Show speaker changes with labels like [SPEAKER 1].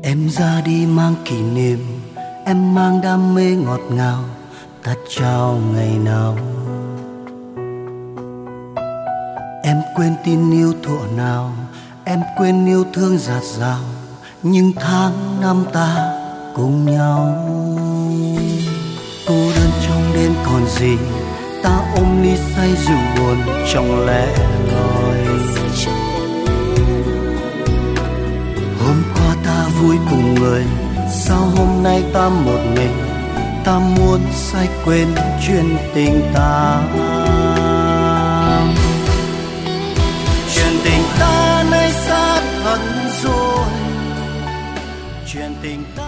[SPEAKER 1] Em ra đi mang kỷ niệm, em mang đam mê ngọt ngào, ta trao ngày nào. Em quên tin yêu thuở nào, em quên yêu thương dạt dào, những tháng năm ta cùng nhau. Cô đơn trong đêm còn gì, ta ôm ly say rượu buồn trong lẻ loi. Hôm qua ta vui cùng người, sao hôm nay ta một mình, ta muốn say quên chuyện tình ta. Chuyện tình ta nay xa thật rồi, chuyện tình ta